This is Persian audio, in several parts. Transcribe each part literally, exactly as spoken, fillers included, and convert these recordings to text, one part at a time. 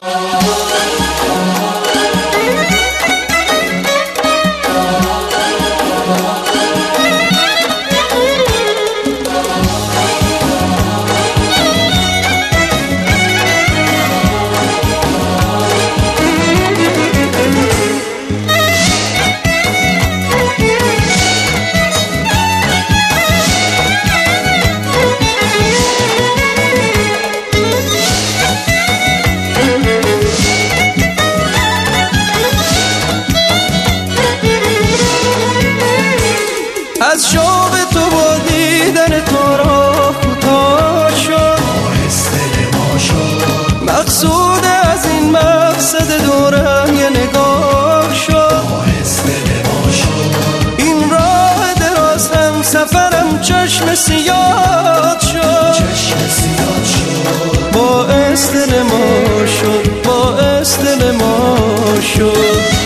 از شوق تو با دیدن تو را کوتاه شد، باعث دل ما شد. مقصود از این مقصد دورم یه نگاه شد، باعث دل ما شد. این راه دراز هم سفرم چشم سیاد شد، چشم سیاد شد. باعث دل ما شد، باعث دل ما شد.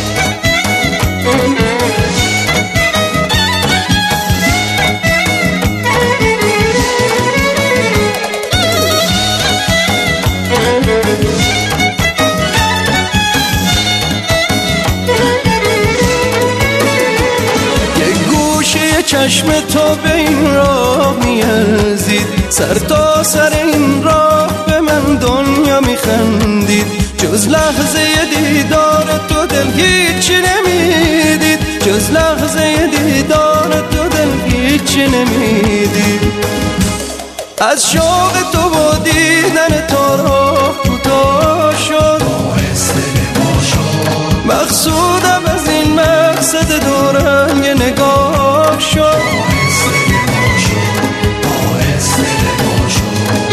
چشم تو به این راه میارزید، سر تا سر این راه به من دنیا میخندید. جز لحظه دیدار تو دل هیچی نمیدید، جز لحظه دیدار تو دل هیچی نمیدید. از شوق تو با دیدن تو راه کوتاه شد، باعث دل ما شد. مقصودم از این مقصد دورم یه نگاه شد، باعث دل ما شد، باعث دل ما شد.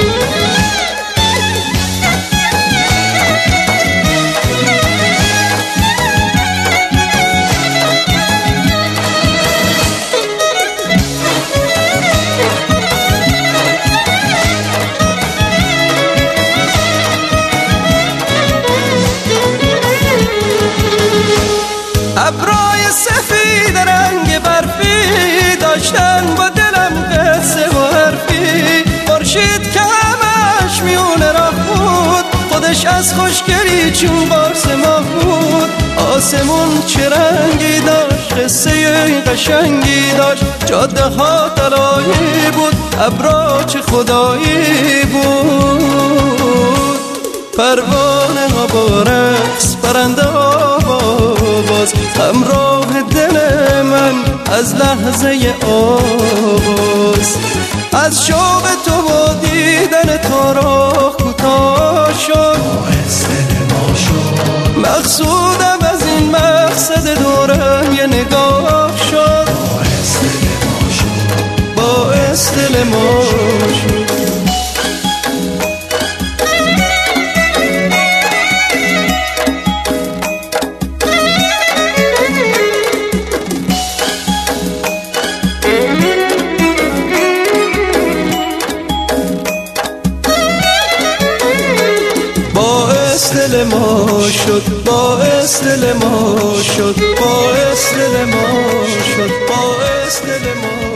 ابرای سفید رنگ برفی داشتن با دلم قصه و حرفی. خورشید که همش میونه راه بود، خودش از خوشگلی چون باز ماه بود. آسمون چه رنگی داشت، قصه قشنگی داشت. جاده ها طلایی بود، ابرا چه خدایی بود. پروانه ها با رقص، پرنده ها با باز، همراه دل من از لحظه آغاز. از شوق تو با دیدن تو راه کوتاه شد، باعث دل ما شد. مقصودم از این مقصد دورم یه نگاه شد، باعث دل ما شد، باعث دل ما شد. دل ما شد، باعث دل ما شد، باعث دل ما شد، باعث دل ما